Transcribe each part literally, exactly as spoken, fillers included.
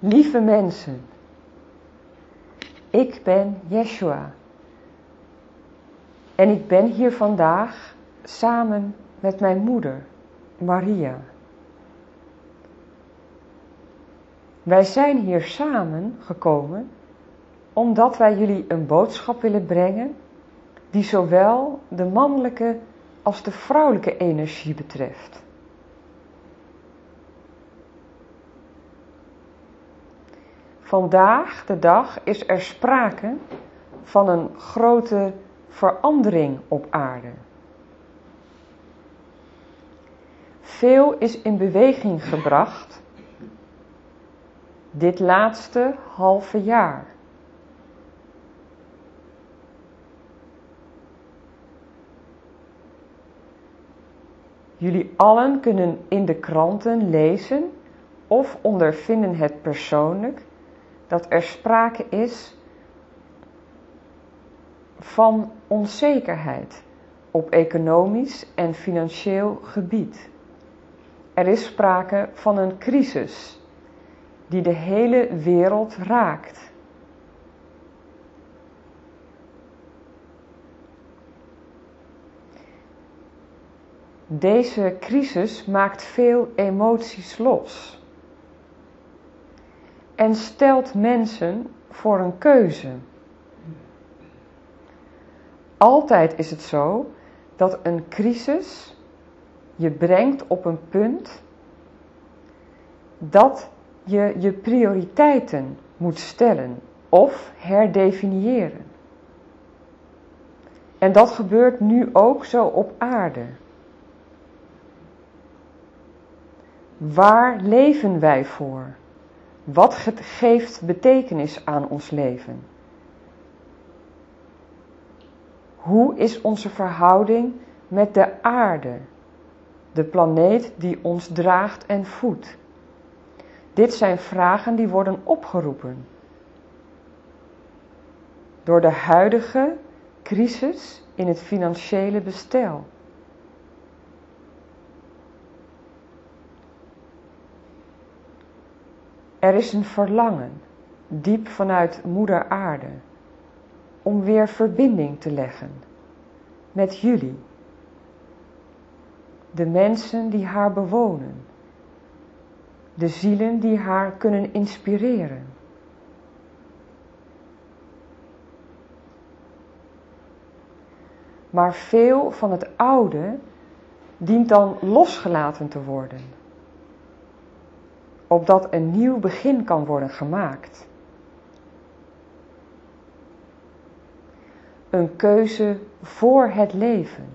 Lieve mensen, ik ben Yeshua en ik ben hier vandaag samen met mijn moeder, Maria. Wij zijn hier samen gekomen omdat wij jullie een boodschap willen brengen die zowel de mannelijke als de vrouwelijke energie betreft. Vandaag de dag is er sprake van een grote verandering op aarde. Veel is in beweging gebracht dit laatste halve jaar. Jullie allen kunnen in de kranten lezen of ondervinden het persoonlijk dat er sprake is van onzekerheid op economisch en financieel gebied. Er is sprake van een crisis die de hele wereld raakt. Deze crisis maakt veel emoties los en stelt mensen voor een keuze. Altijd is het zo dat een crisis je brengt op een punt dat je je prioriteiten moet stellen of herdefiniëren. En dat gebeurt nu ook zo op aarde. Waar leven wij voor? Wat geeft betekenis aan ons leven? Hoe is onze verhouding met de aarde, de planeet die ons draagt en voedt? Dit zijn vragen die worden opgeroepen door de huidige crisis in het financiële bestel. Er is een verlangen, diep vanuit Moeder Aarde, om weer verbinding te leggen met jullie, de mensen die haar bewonen, de zielen die haar kunnen inspireren. Maar veel van het oude dient dan losgelaten te worden, opdat een nieuw begin kan worden gemaakt. Een keuze voor het leven.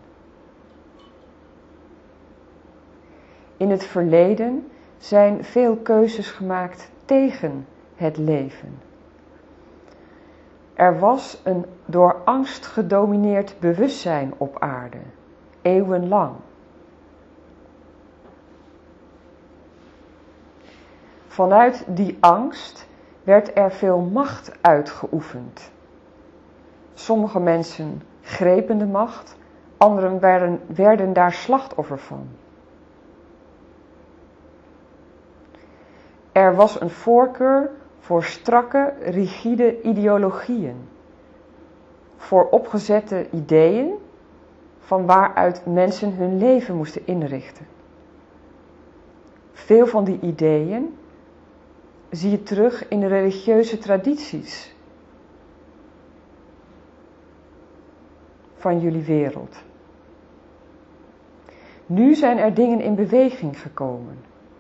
In het verleden zijn veel keuzes gemaakt tegen het leven. Er was een door angst gedomineerd bewustzijn op aarde, eeuwenlang. Vanuit die angst werd er veel macht uitgeoefend. Sommige mensen grepen de macht, anderen werden, werden daar slachtoffer van. Er was een voorkeur voor strakke, rigide ideologieën, voor opgezette ideeën van waaruit mensen hun leven moesten inrichten. Veel van die ideeën zie je terug in de religieuze tradities van jullie wereld. Nu zijn er dingen in beweging gekomen.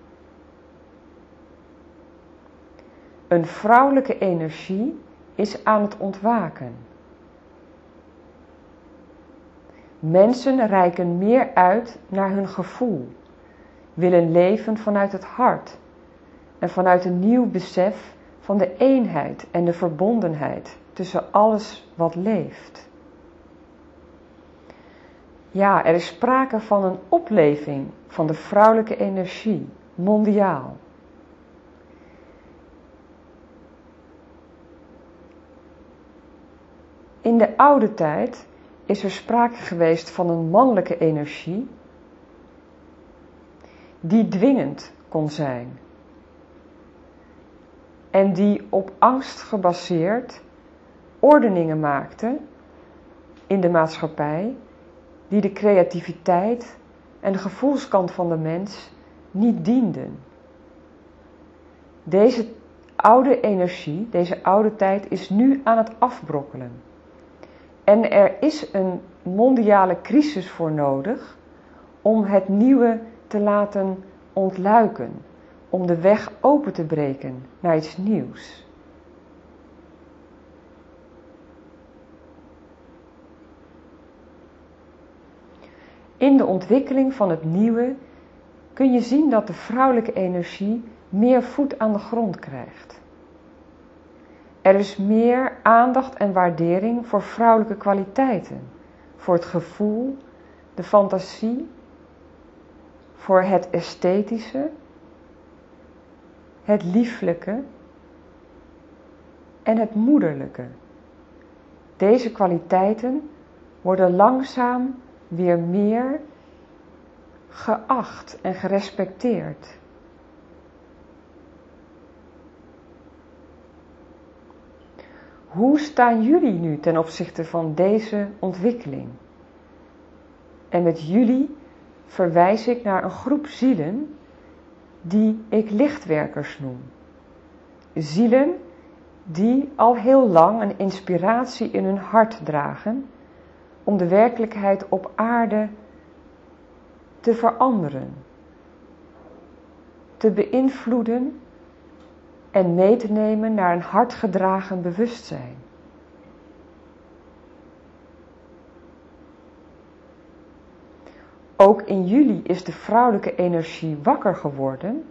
Een vrouwelijke energie is aan het ontwaken. Mensen reiken meer uit naar hun gevoel, willen leven vanuit het hart en vanuit een nieuw besef van de eenheid en de verbondenheid tussen alles wat leeft. Ja, er is sprake van een opleving van de vrouwelijke energie, mondiaal. In de oude tijd is er sprake geweest van een mannelijke energie die dwingend kon zijn. en die op angst gebaseerd ordeningen maakte in de maatschappij die de creativiteit en de gevoelskant van de mens niet dienden. Deze oude energie, deze oude tijd is nu aan het afbrokkelen. En er is een mondiale crisis voor nodig om het nieuwe te laten ontluiken, om de weg open te breken naar iets nieuws. In de ontwikkeling van het nieuwe kun je zien dat de vrouwelijke energie meer voet aan de grond krijgt. Er is meer aandacht en waardering voor vrouwelijke kwaliteiten, voor het gevoel, de fantasie, voor het esthetische, het lieflijke en het moederlijke. Deze kwaliteiten worden langzaam weer meer geacht en gerespecteerd. Hoe staan jullie nu ten opzichte van deze ontwikkeling? En met jullie verwijs ik naar een groep zielen die ik lichtwerkers noem. Zielen die al heel lang een inspiratie in hun hart dragen om de werkelijkheid op aarde te veranderen, te beïnvloeden en mee te nemen naar een hartgedragen bewustzijn. Ook in jullie is de vrouwelijke energie wakker geworden.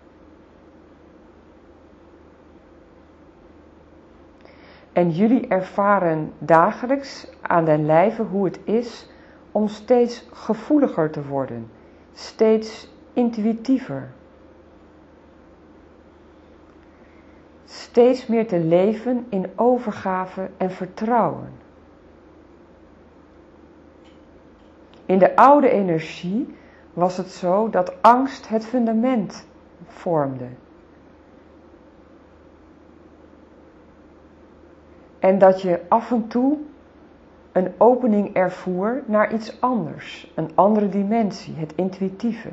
En jullie ervaren dagelijks aan den lijve hoe het is om steeds gevoeliger te worden, steeds intuïtiever. Steeds meer te leven in overgave en vertrouwen. In de oude energie was het zo dat angst het fundament vormde. En dat je af en toe een opening ervoer naar iets anders, een andere dimensie, het intuïtieve.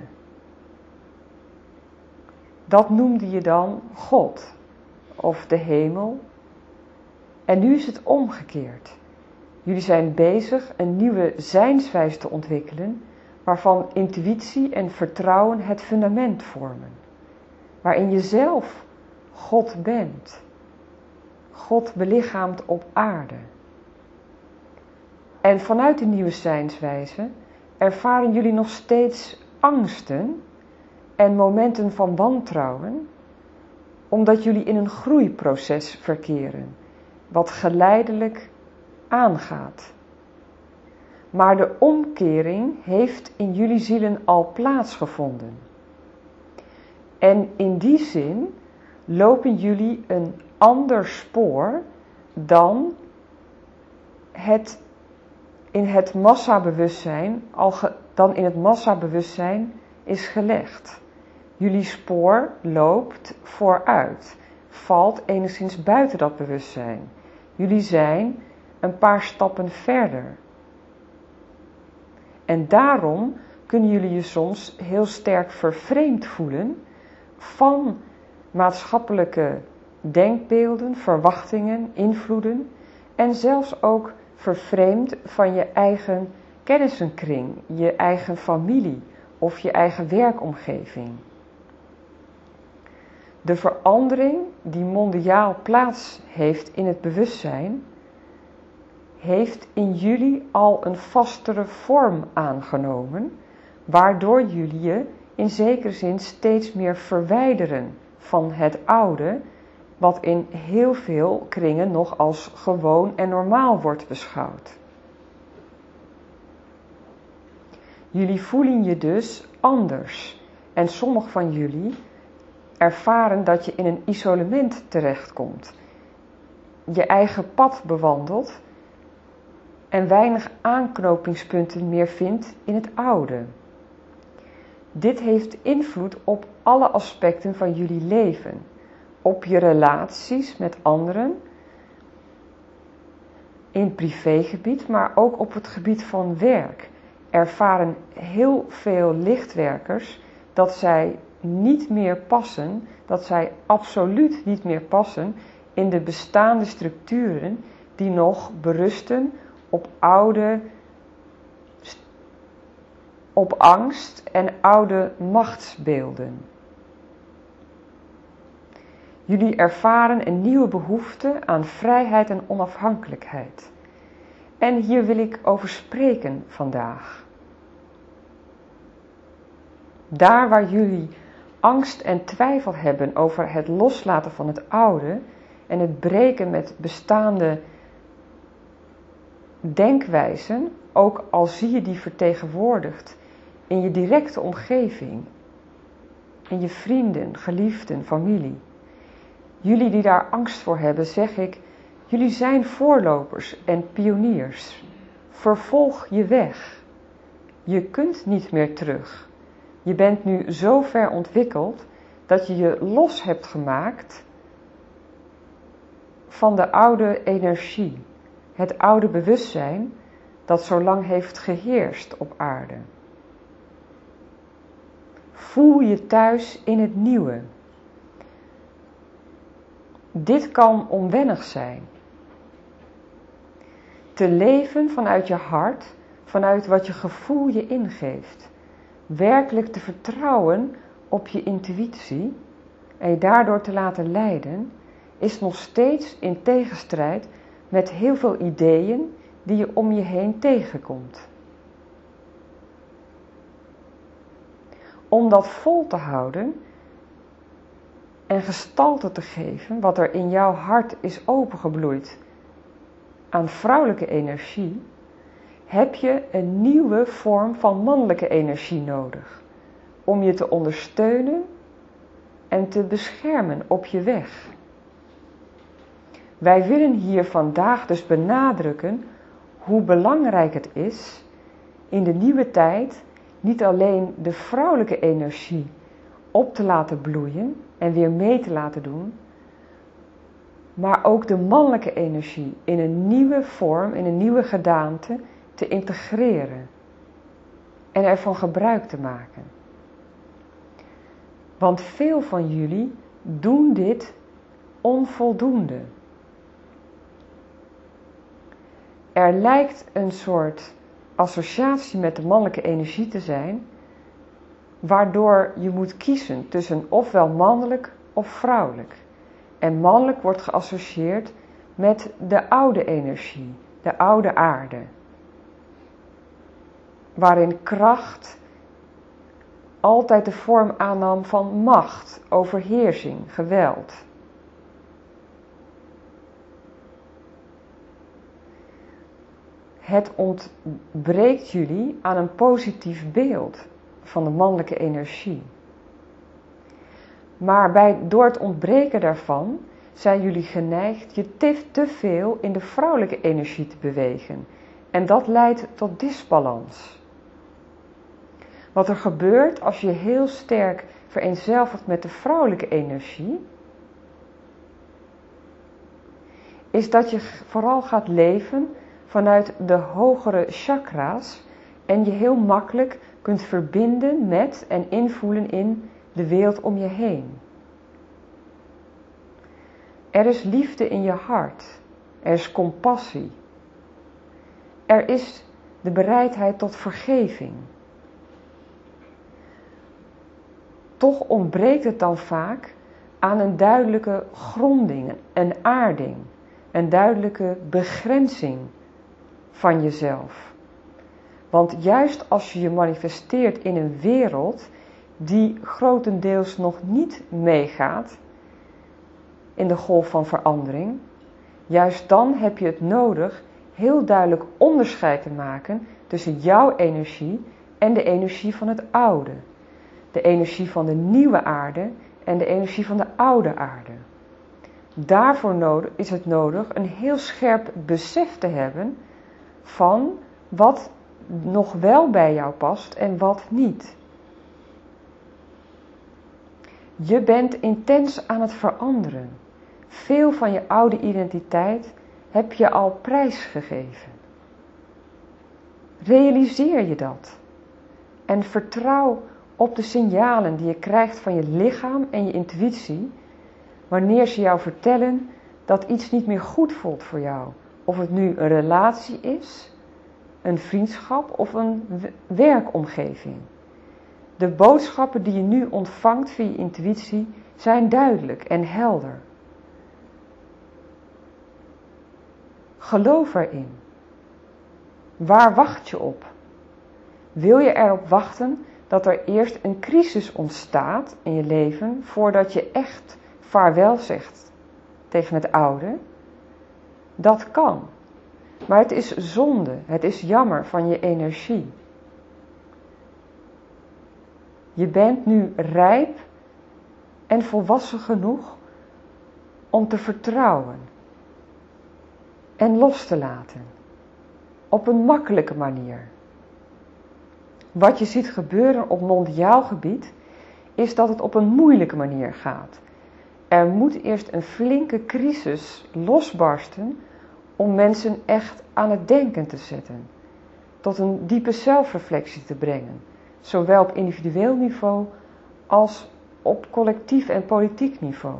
Dat noemde je dan God of de hemel. En nu is het omgekeerd. Jullie zijn bezig een nieuwe zijnswijze te ontwikkelen, waarvan intuïtie en vertrouwen het fundament vormen. Waarin je zelf God bent. God belichaamt op aarde. En vanuit die nieuwe zijnswijze ervaren jullie nog steeds angsten en momenten van wantrouwen, omdat jullie in een groeiproces verkeren, wat geleidelijk aangaat. Maar de omkering heeft in jullie zielen al plaatsgevonden. En in die zin lopen jullie een ander spoor dan het in het massabewustzijn, al ge, dan in het massabewustzijn is gelegd. Jullie spoor loopt vooruit, valt enigszins buiten dat bewustzijn. Jullie zijn een paar stappen verder. En daarom kunnen jullie je soms heel sterk vervreemd voelen van maatschappelijke denkbeelden, verwachtingen, invloeden en zelfs ook vervreemd van je eigen kennissenkring, je eigen familie of je eigen werkomgeving. De verandering die mondiaal plaats heeft in het bewustzijn, heeft in jullie al een vastere vorm aangenomen, waardoor jullie je in zekere zin steeds meer verwijderen van het oude, wat in heel veel kringen nog als gewoon en normaal wordt beschouwd. Jullie voelen je dus anders en sommigen van jullie ervaren dat je in een isolement terechtkomt, je eigen pad bewandelt en weinig aanknopingspunten meer vindt in het oude. Dit heeft invloed op alle aspecten van jullie leven, op je relaties met anderen, in privégebied, maar ook op het gebied van werk, ervaren heel veel lichtwerkers dat zij niet meer passen, dat zij absoluut niet meer passen in de bestaande structuren die nog berusten op oude, op angst en oude machtsbeelden. Jullie ervaren een nieuwe behoefte aan vrijheid en onafhankelijkheid. En hier wil ik over spreken vandaag. Daar waar jullie angst en twijfel hebben over het loslaten van het oude en het breken met bestaande denkwijzen, ook al zie je die vertegenwoordigd in je directe omgeving, in je vrienden, geliefden, familie. Jullie die daar angst voor hebben, zeg ik, jullie zijn voorlopers en pioniers. Vervolg je weg. Je kunt niet meer terug. Je bent nu zo ver ontwikkeld dat je je los hebt gemaakt van de oude energie. Het oude bewustzijn dat zo lang heeft geheerst op aarde. Voel je thuis in het nieuwe. Dit kan onwennig zijn. Te leven vanuit je hart, vanuit wat je gevoel je ingeeft. Werkelijk te vertrouwen op je intuïtie en je daardoor te laten leiden, is nog steeds in tegenstrijd met heel veel ideeën die je om je heen tegenkomt. Om dat vol te houden en gestalte te geven wat er in jouw hart is opengebloeid aan vrouwelijke energie, heb je een nieuwe vorm van mannelijke energie nodig om je te ondersteunen en te beschermen op je weg. Wij willen hier vandaag dus benadrukken hoe belangrijk het is in de nieuwe tijd niet alleen de vrouwelijke energie op te laten bloeien en weer mee te laten doen, maar ook de mannelijke energie in een nieuwe vorm, in een nieuwe gedaante te integreren en ervan gebruik te maken. Want veel van jullie doen dit onvoldoende. Er lijkt een soort associatie met de mannelijke energie te zijn, waardoor je moet kiezen tussen ofwel mannelijk of vrouwelijk. En mannelijk wordt geassocieerd met de oude energie, de oude aarde, waarin kracht altijd de vorm aannam van macht, overheersing, geweld. Het ontbreekt jullie aan een positief beeld van de mannelijke energie. Maar bij, door het ontbreken daarvan zijn jullie geneigd je te, te veel in de vrouwelijke energie te bewegen. En dat leidt tot disbalans. Wat er gebeurt als je heel sterk vereenzelvigt met de vrouwelijke energie, is dat je vooral gaat leven vanuit de hogere chakra's en je heel makkelijk kunt verbinden met en invoelen in de wereld om je heen. Er is liefde in je hart. Er is compassie. Er is de bereidheid tot vergeving. Toch ontbreekt het dan vaak aan een duidelijke gronding, een aarding, een duidelijke begrenzing van jezelf. Want juist als je je manifesteert in een wereld die grotendeels nog niet meegaat in de golf van verandering, juist dan heb je het nodig heel duidelijk onderscheid te maken tussen jouw energie en de energie van het oude. De energie van de nieuwe aarde en de energie van de oude aarde. Daarvoor nodig, is het nodig een heel scherp besef te hebben van wat nog wel bij jou past en wat niet. Je bent intens aan het veranderen. Veel van je oude identiteit heb je al prijsgegeven. Realiseer je dat. En vertrouw op de signalen die je krijgt van je lichaam en je intuïtie, wanneer ze jou vertellen dat iets niet meer goed voelt voor jou. Of het nu een relatie is, een vriendschap of een werkomgeving. De boodschappen die je nu ontvangt via je intuïtie zijn duidelijk en helder. Geloof erin. Waar wacht je op? Wil je erop wachten dat er eerst een crisis ontstaat in je leven voordat je echt vaarwel zegt tegen het oude? Dat kan. Maar het is zonde, het is jammer van je energie. Je bent nu rijp en volwassen genoeg om te vertrouwen en los te laten. Op een makkelijke manier. Wat je ziet gebeuren op mondiaal gebied is dat het op een moeilijke manier gaat. Er moet eerst een flinke crisis losbarsten om mensen echt aan het denken te zetten. Tot een diepe zelfreflectie te brengen. Zowel op individueel niveau als op collectief en politiek niveau.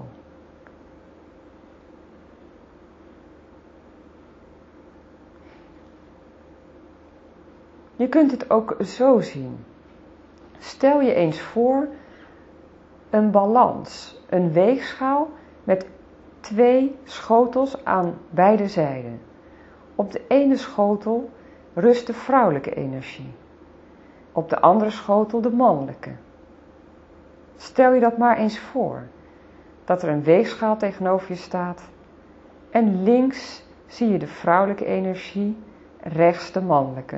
Je kunt het ook zo zien. Stel je eens voor een balans, een weegschaal met twee schotels aan beide zijden. Op de ene schotel rust de vrouwelijke energie. Op de andere schotel de mannelijke. Stel je dat maar eens voor, dat er een weegschaal tegenover je staat en links zie je de vrouwelijke energie, rechts de mannelijke.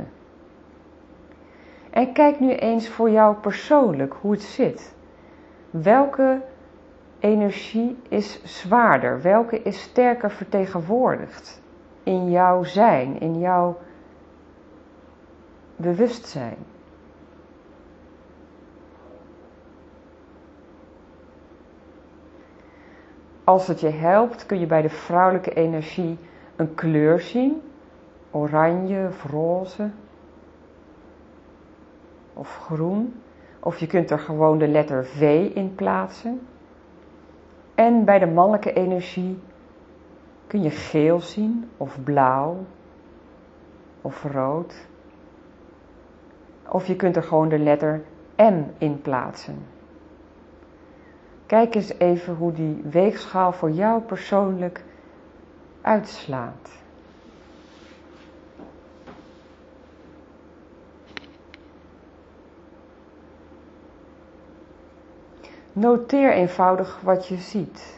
En kijk nu eens voor jou persoonlijk hoe het zit. Welke energie is zwaarder? Welke is sterker vertegenwoordigd in jouw zijn, in jouw bewustzijn? Als het je helpt, kun je bij de vrouwelijke energie een kleur zien. Oranje of roze. Of groen. Of je kunt er gewoon de letter V in plaatsen. En bij de mannelijke energie kun je geel zien. Of blauw. Of rood. Of je kunt er gewoon de letter M in plaatsen. Kijk eens even hoe die weegschaal voor jou persoonlijk uitslaat. Noteer eenvoudig wat je ziet.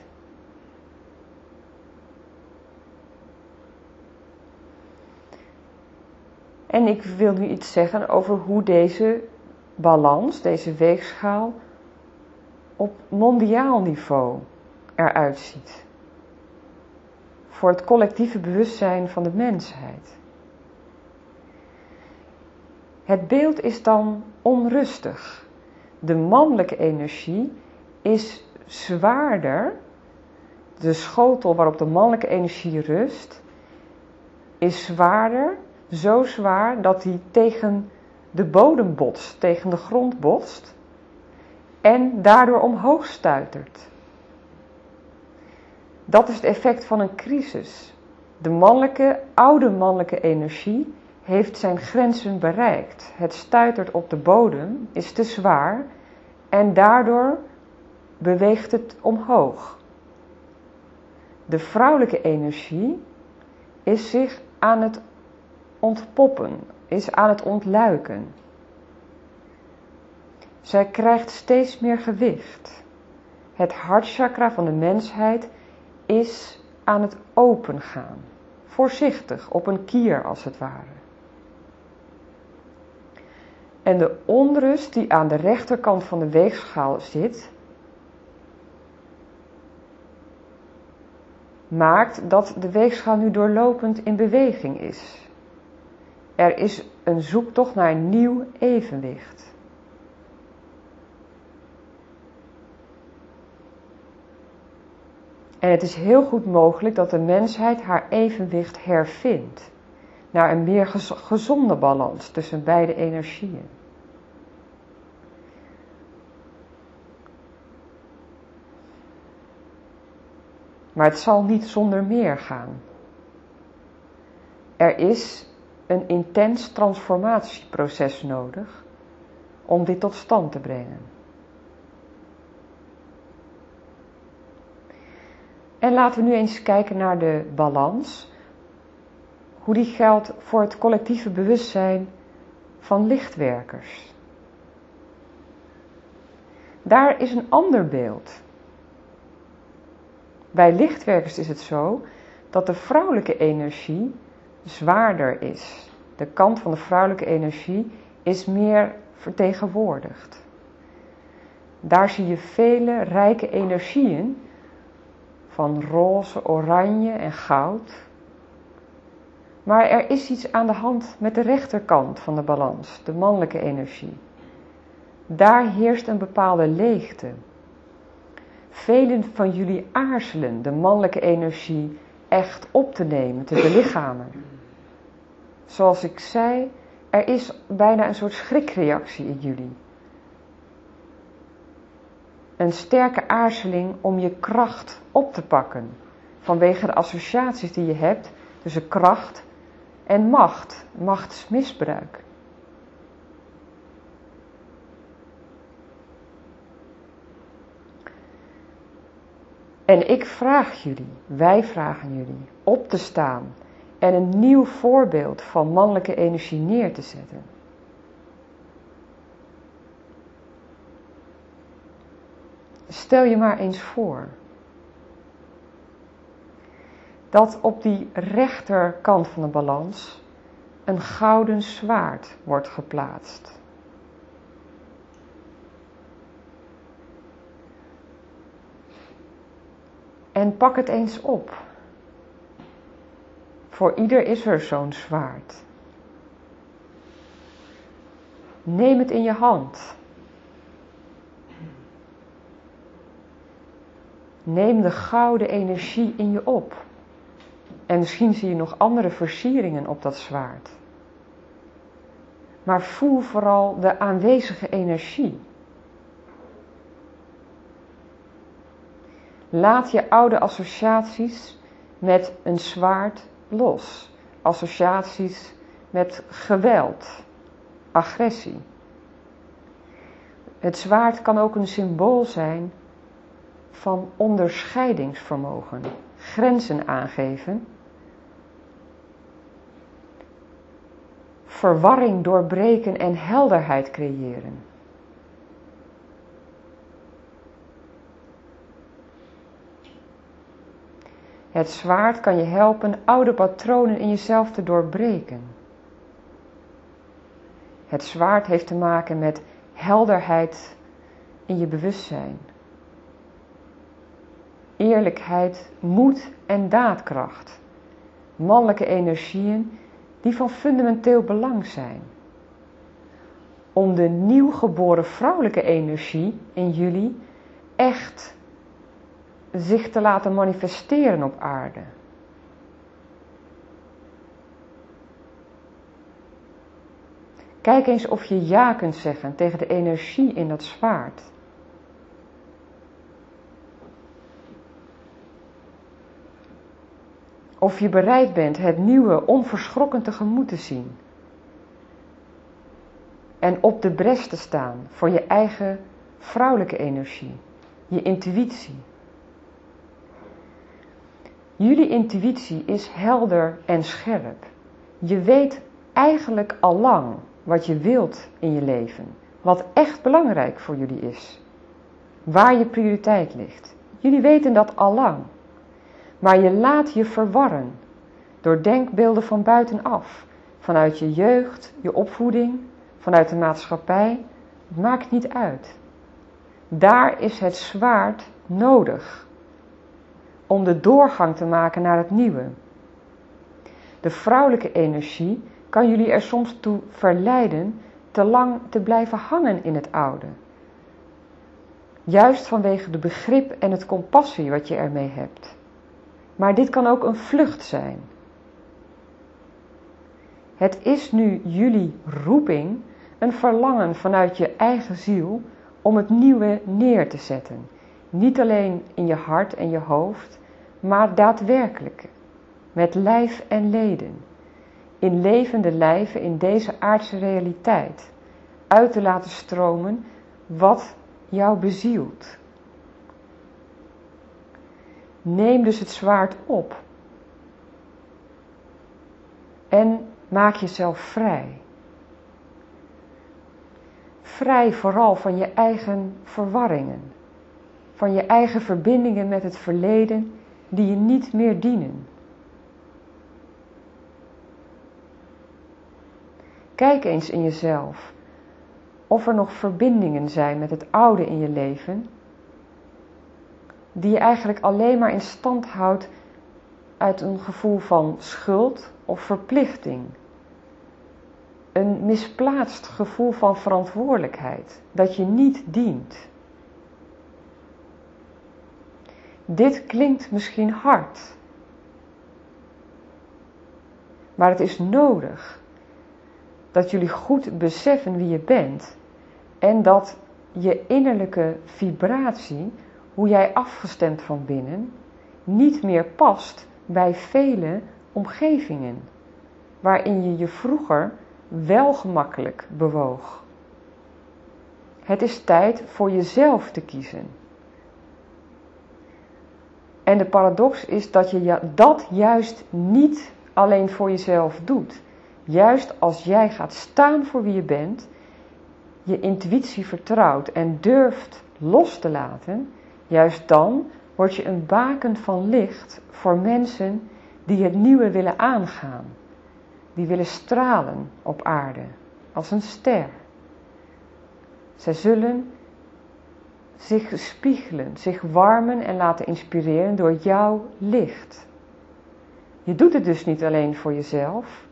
En ik wil nu iets zeggen over hoe deze balans, deze weegschaal, op mondiaal niveau eruit ziet. Voor het collectieve bewustzijn van de mensheid. Het beeld is dan onrustig. De mannelijke energie is zwaarder. De schotel waarop de mannelijke energie rust, is zwaarder, zo zwaar dat die tegen de bodem botst, tegen de grond botst en daardoor omhoog stuitert. Dat is het effect van een crisis. De mannelijke, oude mannelijke energie heeft zijn grenzen bereikt. Het stuitert op de bodem, is te zwaar en daardoor beweegt het omhoog. De vrouwelijke energie is zich aan het ontpoppen, is aan het ontluiken. Zij krijgt steeds meer gewicht. Het hartchakra van de mensheid is aan het opengaan. Voorzichtig, op een kier als het ware. En de onrust die aan de rechterkant van de weegschaal zit, maakt dat de weegschaal nu doorlopend in beweging is. Er is een zoektocht naar een nieuw evenwicht. En het is heel goed mogelijk dat de mensheid haar evenwicht hervindt naar een meer gezonde balans tussen beide energieën. Maar het zal niet zonder meer gaan. Er is een intens transformatieproces nodig om dit tot stand te brengen. En laten we nu eens kijken naar de balans, hoe die geldt voor het collectieve bewustzijn van lichtwerkers. Daar is een ander beeld. Bij lichtwerkers is het zo dat de vrouwelijke energie zwaarder is. De kant van de vrouwelijke energie is meer vertegenwoordigd. Daar zie je vele rijke energieën van roze, oranje en goud. Maar er is iets aan de hand met de rechterkant van de balans, de mannelijke energie. Daar heerst een bepaalde leegte. Velen van jullie aarzelen de mannelijke energie echt op te nemen, te belichamen. Zoals ik zei, er is bijna een soort schrikreactie in jullie. Een sterke aarzeling om je kracht op te pakken, vanwege de associaties die je hebt tussen kracht en macht, machtsmisbruik. En ik vraag jullie, wij vragen jullie, op te staan en een nieuw voorbeeld van mannelijke energie neer te zetten. Stel je maar eens voor dat op die rechterkant van de balans een gouden zwaard wordt geplaatst. En pak het eens op. Voor ieder is er zo'n zwaard. Neem het in je hand. Neem de gouden energie in je op. En misschien zie je nog andere versieringen op dat zwaard. Maar voel vooral de aanwezige energie. Laat je oude associaties met een zwaard los. Associaties met geweld, agressie. Het zwaard kan ook een symbool zijn van onderscheidingsvermogen, grenzen aangeven, verwarring doorbreken en helderheid creëren. Het zwaard kan je helpen oude patronen in jezelf te doorbreken. Het zwaard heeft te maken met helderheid in je bewustzijn. Eerlijkheid, moed en daadkracht. Mannelijke energieën die van fundamenteel belang zijn. Om de nieuwgeboren vrouwelijke energie in jullie echt zich te laten manifesteren op aarde. Kijk eens of je ja kunt zeggen tegen de energie in dat zwaard. Of je bereid bent het nieuwe onverschrokken tegemoet te zien. En op de bres te staan voor je eigen vrouwelijke energie, je intuïtie. Jullie intuïtie is helder en scherp. Je weet eigenlijk al lang wat je wilt in je leven. Wat echt belangrijk voor jullie is. Waar je prioriteit ligt. Jullie weten dat al lang. Maar je laat je verwarren door denkbeelden van buitenaf. Vanuit je jeugd, je opvoeding, vanuit de maatschappij. Het maakt niet uit. Daar is het zwaard nodig. Om de doorgang te maken naar het nieuwe. De vrouwelijke energie kan jullie er soms toe verleiden te lang te blijven hangen in het oude. Juist vanwege de begrip en het compassie wat je ermee hebt. Maar dit kan ook een vlucht zijn. Het is nu jullie roeping, een verlangen vanuit je eigen ziel om het nieuwe neer te zetten. Niet alleen in je hart en je hoofd, maar daadwerkelijk, met lijf en leden. In levende lijven in deze aardse realiteit. Uit te laten stromen wat jou bezielt. Neem dus het zwaard op. En maak jezelf vrij. Vrij vooral van je eigen verwarringen. Van je eigen verbindingen met het verleden die je niet meer dienen. Kijk eens in jezelf of er nog verbindingen zijn met het oude in je leven die je eigenlijk alleen maar in stand houdt uit een gevoel van schuld of verplichting. Een misplaatst gevoel van verantwoordelijkheid, dat je niet dient. Dit klinkt misschien hard, maar het is nodig dat jullie goed beseffen wie je bent en dat je innerlijke vibratie, hoe jij afgestemd van binnen, niet meer past bij vele omgevingen waarin je je vroeger wel gemakkelijk bewoog. Het is tijd voor jezelf te kiezen. En de paradox is dat je dat juist niet alleen voor jezelf doet. Juist als jij gaat staan voor wie je bent, je intuïtie vertrouwt en durft los te laten, juist dan word je een baken van licht voor mensen die het nieuwe willen aangaan. Die willen stralen op aarde, als een ster. Zij zullen zich spiegelen, zich warmen en laten inspireren door jouw licht. Je doet het dus niet alleen voor jezelf,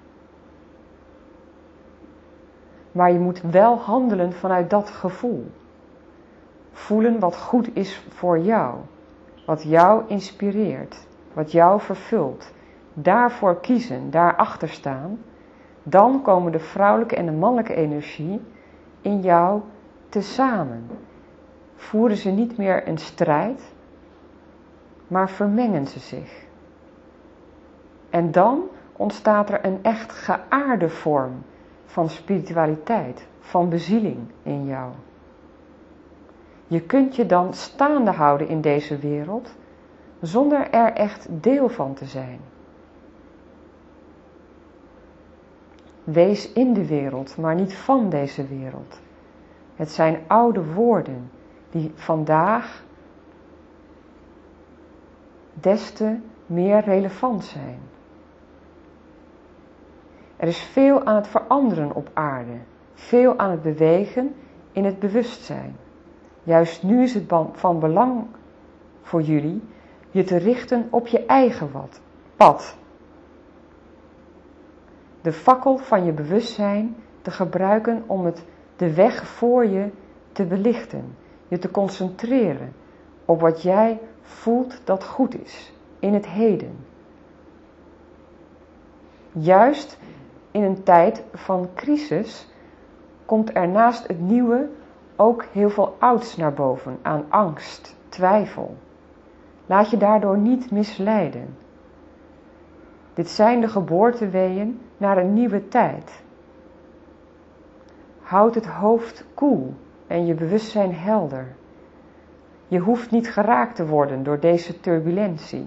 maar je moet wel handelen vanuit dat gevoel. Voelen wat goed is voor jou, wat jou inspireert, wat jou vervult. Daarvoor kiezen, daarachter staan. Dan komen de vrouwelijke en de mannelijke energie in jou tezamen. Voeren ze niet meer een strijd, maar vermengen ze zich. En dan ontstaat er een echt geaarde vorm van spiritualiteit, van bezieling in jou. Je kunt je dan staande houden in deze wereld, zonder er echt deel van te zijn. Wees in de wereld, maar niet van deze wereld. Het zijn oude woorden die vandaag des te meer relevant zijn. Er is veel aan het veranderen op aarde, veel aan het bewegen in het bewustzijn. Juist nu is het van belang voor jullie je te richten op je eigen pad. De fakkel van je bewustzijn te gebruiken om het de weg voor je te belichten. Je te concentreren op wat jij voelt dat goed is in het heden. Juist in een tijd van crisis komt er naast het nieuwe ook heel veel ouds naar boven aan angst, twijfel. Laat je daardoor niet misleiden. Dit zijn de geboorteweeën naar een nieuwe tijd. Houd het hoofd koel en je bewustzijn helder. Je hoeft niet geraakt te worden door deze turbulentie.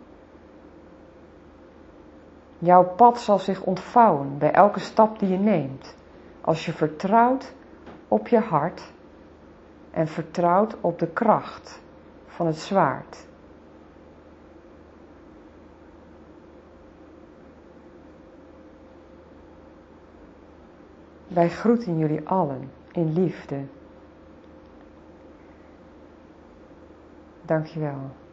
Jouw pad zal zich ontvouwen bij elke stap die je neemt, als je vertrouwt op je hart en vertrouwt op de kracht van het zwaard. Wij groeten jullie allen in liefde. Dankjewel.